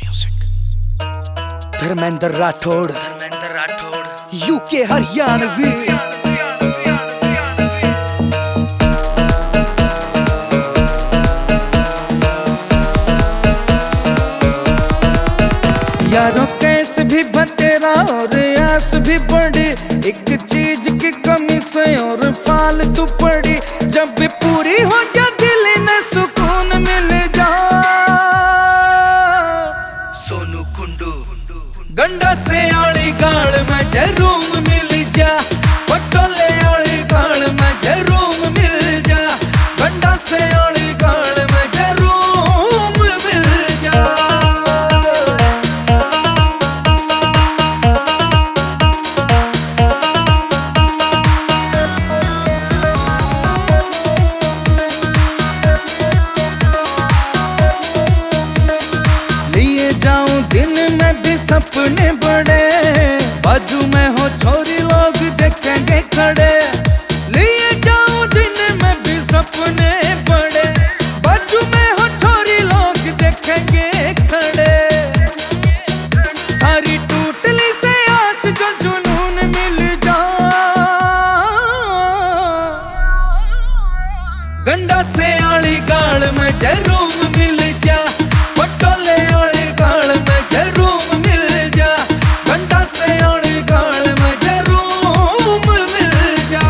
Dharmendra Rathore UK Haryanvi. यारों कैस भी बतेरा और आस भी बड़ी, एक चीज की कमी से और फालतू पड़ी। जब भी पूरी हो जा दिल में सुकून मिल जा। सोनू कुंडू गंडा से आली गाल में जरूर मिल जा। पटोले आली गाल में जरूर मिल जा। गंडा से आली गाल में जरूर मिल जा। लिए जाऊं दिन में भी सपने बड़े, बाजू में हो छोरी लोग देखेंगे खड़े। लिए जाऊं दिन में भी सपने बड़े, बाजू में हो छोरी लोग देखेंगे खड़े। सारी टूटली से आस जो जुनून मिल जा। गंडा से आली गाल में जरूर मिल जा। पटोले आली गाल में जरूर मिल जा। गंडा से आली गाल में जरूर मिल जा।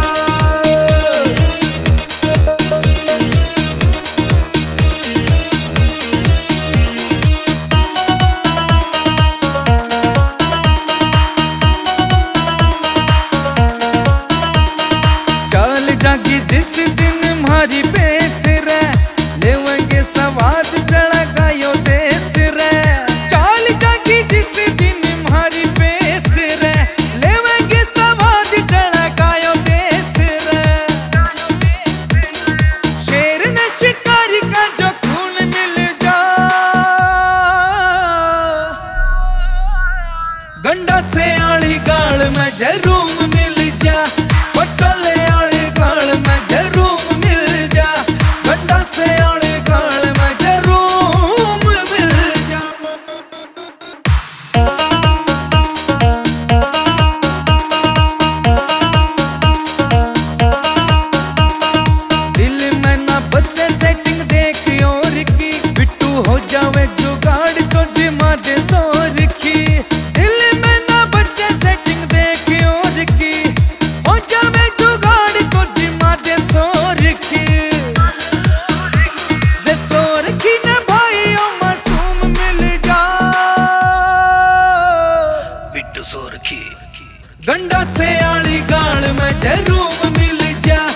चाल जागी जिस दिन हमारी बेस रे, लेवेंगे सवाद चढ़ा गायो देश रे। चाल जागी जिस दिन हमारी बेस रे, लेवेंगे सवाद चढ़ा गायो देश रे। शेर ने शिकारी का जो खून मिल जा। गंडा से आली गाल में जरूर मिल जा। पटोले आली गाल में जरूर मिल जा। गंडा से आली गाल में जरूर मिल जा। दिल में ना बच्चे सेटिंग देख और की, बिट्टू हो जावे जुगाड़ तो जिमा दे सोर की। दिल में ना बच्चे सेटिंग देख और की, हो जावे जुगाड़ तो जिमा दे सोर की। जे सोर की ने भाई ओ मासूम मिल जा। बिट्टू सोर की गंडा से आली गाल में जरूर मिल जा।